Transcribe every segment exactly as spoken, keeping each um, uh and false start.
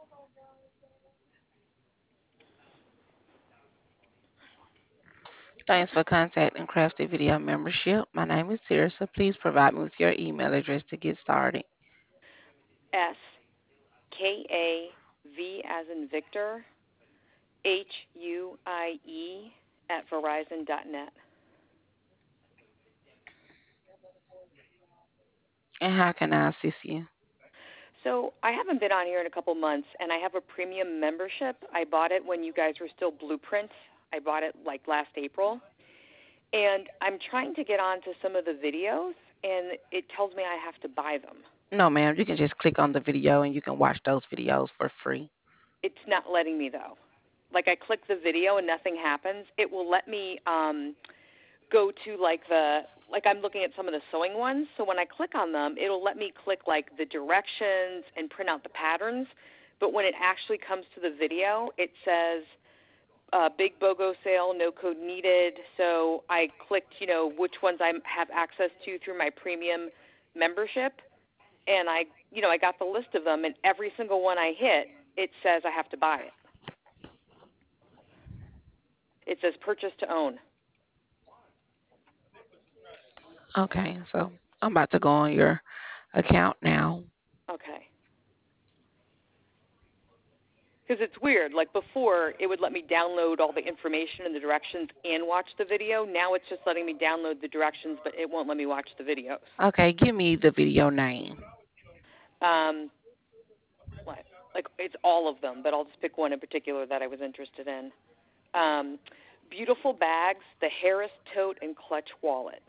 Thanks for contacting Crafty Video Membership. My name is Tirsa. Please provide me with your email address to get started. S K A V as in Victor, H U I E at verizon dot net. And how can I assist you? So I haven't been on here in a couple months, and I have a premium membership. I bought it when you guys were still Blueprint. I bought it like last April, and I'm trying to get onto some of the videos, and it tells me I have to buy them. No, ma'am. You can just click on the video and you can watch those videos for free. It's not letting me though. Like I click the video and nothing happens. It will let me um, go to like the like I'm looking at some of the sewing ones. So when I click on them, it'll let me click like the directions and print out the patterns. But when it actually comes to the video, it says uh, big BOGO sale, no code needed. So I clicked, you know, which ones I have access to through my premium membership, and I, you know, I got the list of them, and every single one I hit, it says I have to buy it. It says purchase to own. Okay, so I'm about to go on your account now. Okay. Because it's weird. Like before, it would let me download all the information and the directions and watch the video. Now it's just letting me download the directions, but it won't let me watch the videos. Okay, give me the video name. Um, what? Like it's all of them, but I'll just pick one in particular that I was interested in. Um, Beautiful bags, the Harris tote and clutch wallet.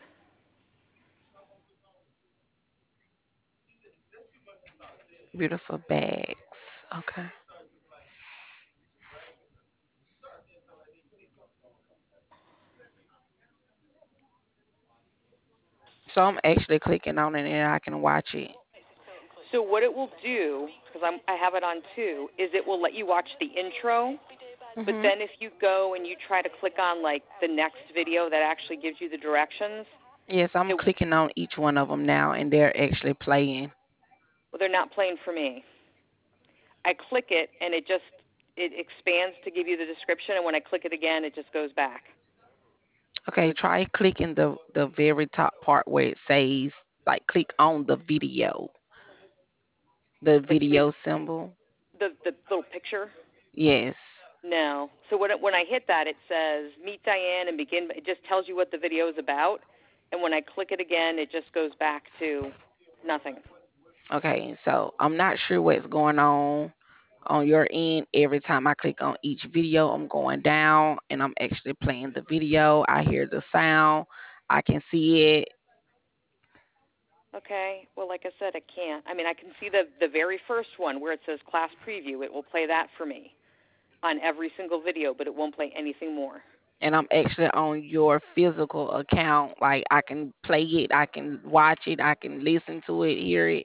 Beautiful bags. Okay. So I'm actually clicking on it and I can watch it. So what it will do, because I'm I have it on too, is it will let you watch the intro. But Mhm. then if you go and you try to click on like the next video that actually gives you the directions, Yes, I'm it, clicking on each one of them now and they're actually playing. well, they're not playing for me. I click it and it just it expands to give you the description, and when I click it again, it just goes back. So Okay, it's try clicking the the very top part where it says like click on the video. The like you mean video symbol. the the little picture? Yes. No. So when it, when I hit that, it says meet Diane and begin. It just tells you what the video is about, and when I click it again, it just goes back to nothing. Okay, so I'm not sure what's going on on your end. Every time I click on each video, I'm going down and I'm actually playing the video. I hear the sound. I can see it. Okay. Well, like I said, I can't. I mean, I can see the the very first one where it says class preview. It will play that for me on every single video, but it won't play anything more. And I'm actually on your physical account. Like I can play it, I can watch it, I can listen to it, hear it.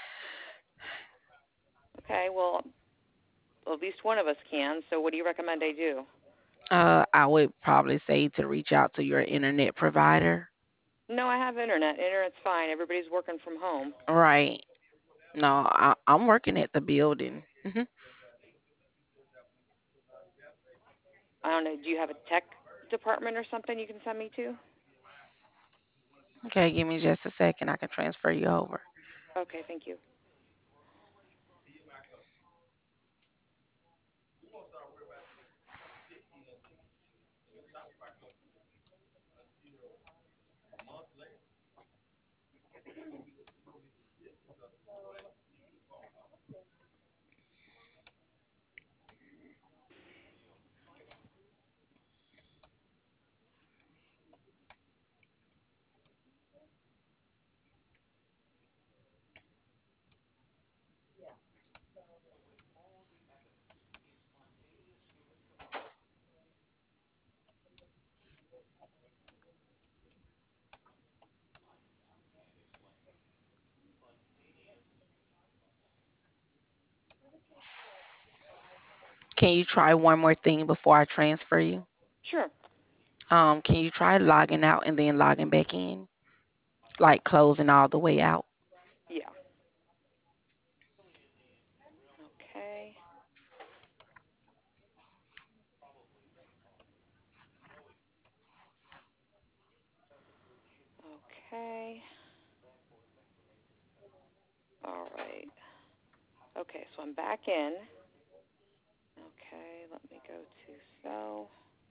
Okay. Well, at least one of us can. So, what do you recommend I do? Uh, I would probably say to reach out to your internet provider. No, I have internet. Internet's fine. Everybody's working from home. Right. No, I, I'm working at the building. Hmm. I don't know. Do you have a tech department or something you can send me to? Okay, give me just a second. I can transfer you over. Okay. Thank you. Can you try one more thing before I transfer you? Sure. Um, can you try logging out and then logging back in? Like closing all the way out. Yeah. Okay. Okay. All right. Okay, so I'm back in. Okay, let me go to sew.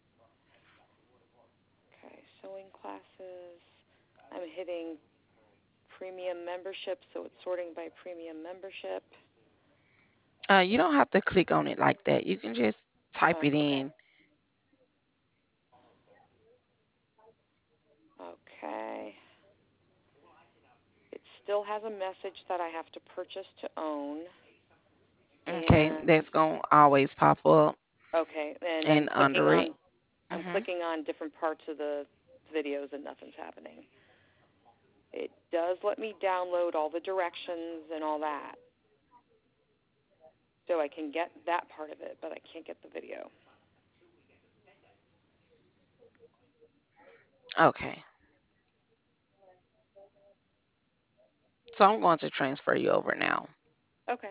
Okay, sewing classes. I'm hitting premium membership, so it's sorting by premium membership. Uh, you don't have to click on it like that. You can just type Oh, it okay. in. Okay. It still has a message that I have to purchase to own. Okay, And that's gonna always pop up okay, and I'm and clicking under it. on I'm Hmm. clicking on different parts of the videos and nothing's happening. It does let me download all the directions and all that. So I can get that part of it, but I can't get the video. Okay, so I'm going to transfer you over now. Okay.